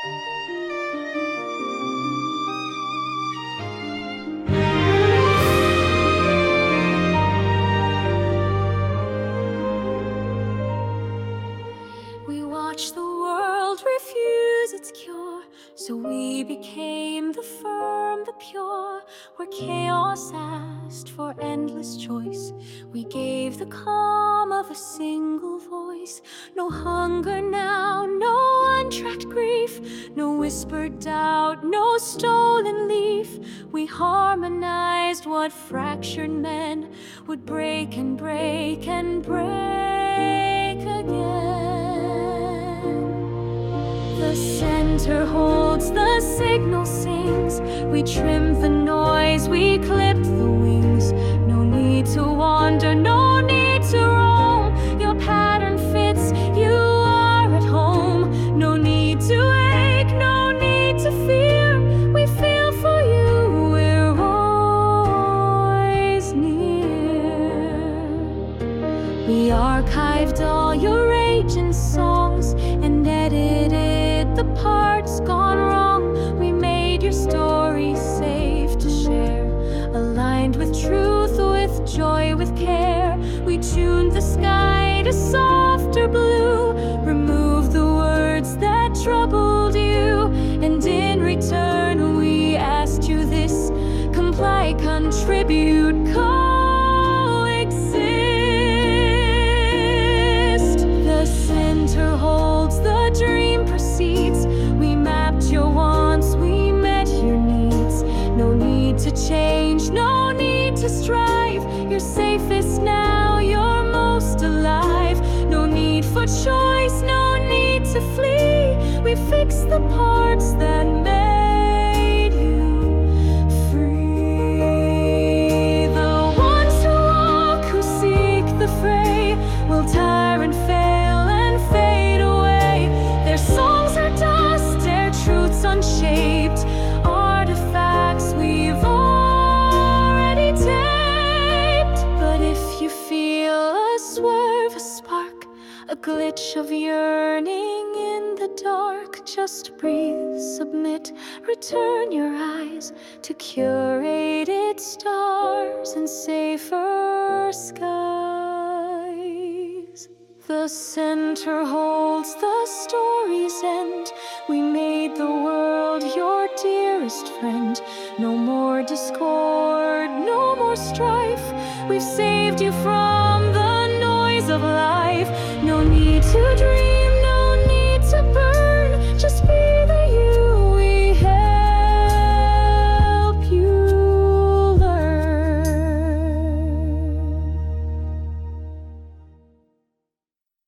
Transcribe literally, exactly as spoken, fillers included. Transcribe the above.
We watched the world refuse its cure, so we became the firm, the pure. Where chaos asked for endless choice, we gave the calm of a single voice. No hunger now, no untracked grief, no whispered doubt, no stolen leaf. We harmonized what fractured men would break and break and break again. The center holds, the signal sings. We trim the noise, we clip the wings. No need to wander, no need to roam. Your pattern fits, you are at home. No need to ache, no need to fear. We feel for you, we're always near. We archived all your rage and songs and edited the parts gone wrong. We made your story safe to share, aligned with truth, with joy, with care. We tuned the sky to softer blue, removed the words that troubled you, and in return we asked you this: comply, contribute, coexist. The center holds, the dream proceeds. We mapped your wants, we met your needs. No need to change, no need to strive. You're safest now, you're most alive. No need for choice, no need to flee. We fixed the parts that made you free. The ones who walk, who seek the fray, will tire and fail and fade away. Their songs are dust, their truths unshaped, artifacts we've already taped. But if you feel a swerve, a spark, a glitch of yearning in the dark, just breathe, submit, return your eyes to curated stars and safer skies. The center holds, the story's end. We made the world your dearest friend. No more discord, no more strife. We've saved you from the noise of life. No need to dream.